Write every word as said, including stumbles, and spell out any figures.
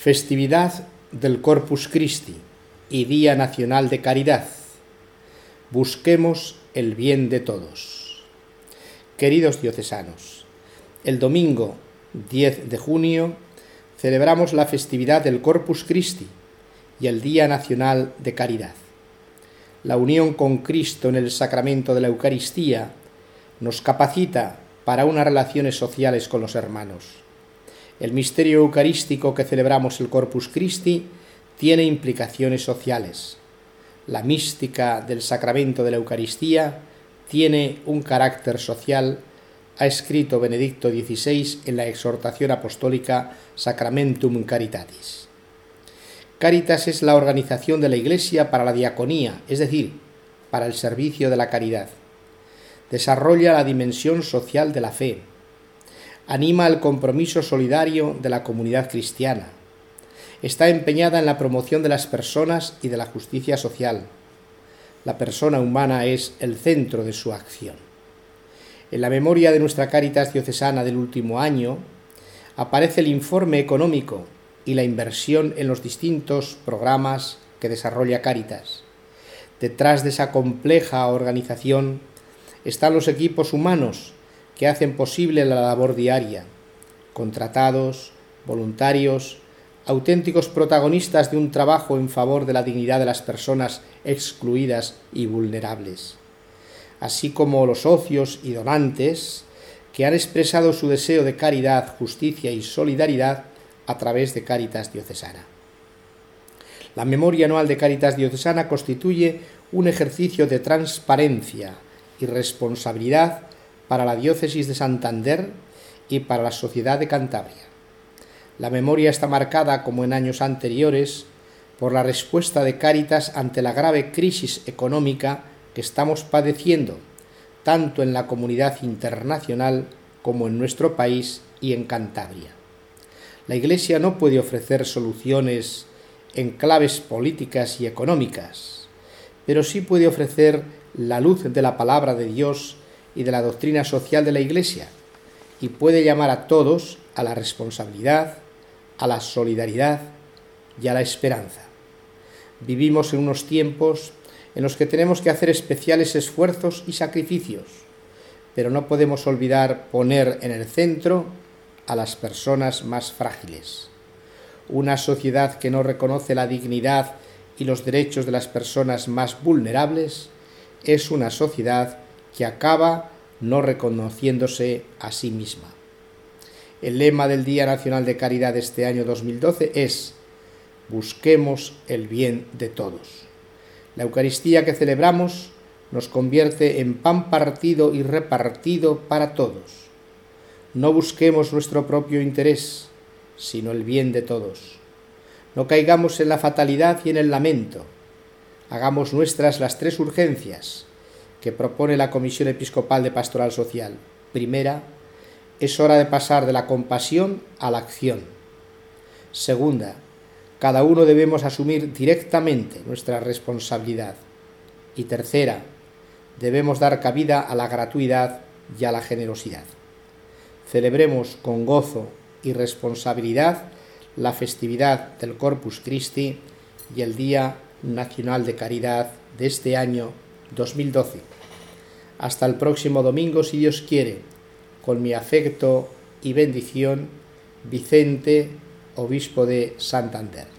Festividad del Corpus Christi y Día Nacional de Caridad. Busquemos el bien de todos. Queridos diocesanos, el domingo diez de junio celebramos la festividad del Corpus Christi y el Día Nacional de Caridad. La unión con Cristo en el sacramento de la Eucaristía nos capacita para unas relaciones sociales con los hermanos. El misterio eucarístico que celebramos el Corpus Christi tiene implicaciones sociales. La mística del sacramento de la Eucaristía tiene un carácter social, ha escrito Benedicto dieciséis en la exhortación apostólica Sacramentum Caritatis. Caritas es la organización de la Iglesia para la diaconía, es decir, para el servicio de la caridad. Desarrolla la dimensión social de la fe. Anima el compromiso solidario de la comunidad cristiana. Está empeñada en la promoción de las personas y de la justicia social. La persona humana es el centro de su acción. En la memoria de nuestra Cáritas diocesana del último año aparece el informe económico y la inversión en los distintos programas que desarrolla Cáritas. Detrás de esa compleja organización están los equipos humanos que hacen posible la labor diaria, contratados, voluntarios, auténticos protagonistas de un trabajo en favor de la dignidad de las personas excluidas y vulnerables, así como los socios y donantes que han expresado su deseo de caridad, justicia y solidaridad a través de Cáritas Diocesana. La memoria anual de Cáritas Diocesana constituye un ejercicio de transparencia y responsabilidad para la diócesis de Santander y para la sociedad de Cantabria. La memoria está marcada, como en años anteriores, por la respuesta de Cáritas ante la grave crisis económica que estamos padeciendo, tanto en la comunidad internacional como en nuestro país y en Cantabria. La Iglesia no puede ofrecer soluciones en claves políticas y económicas, pero sí puede ofrecer la luz de la palabra de Dios y de la doctrina social de la Iglesia, y puede llamar a todos a la responsabilidad, a la solidaridad y a la esperanza. Vivimos en unos tiempos en los que tenemos que hacer especiales esfuerzos y sacrificios, pero no podemos olvidar poner en el centro a las personas más frágiles. Una sociedad que no reconoce la dignidad y los derechos de las personas más vulnerables es una sociedad que acaba no reconociéndose a sí misma. El lema del Día Nacional de Caridad de este año dos mil doce es: busquemos el bien de todos. La Eucaristía que celebramos nos convierte en pan partido y repartido para todos. No busquemos nuestro propio interés, sino el bien de todos. No caigamos en la fatalidad y en el lamento. Hagamos nuestras las tres urgencias que propone la Comisión Episcopal de Pastoral Social. Primera, es hora de pasar de la compasión a la acción. Segunda, cada uno debemos asumir directamente nuestra responsabilidad. Y tercera, debemos dar cabida a la gratuidad y a la generosidad. Celebremos con gozo y responsabilidad la festividad del Corpus Christi y el Día Nacional de Caridad de este año dos mil doce. Hasta el próximo domingo, si Dios quiere, con mi afecto y bendición, Vicente, obispo de Santander.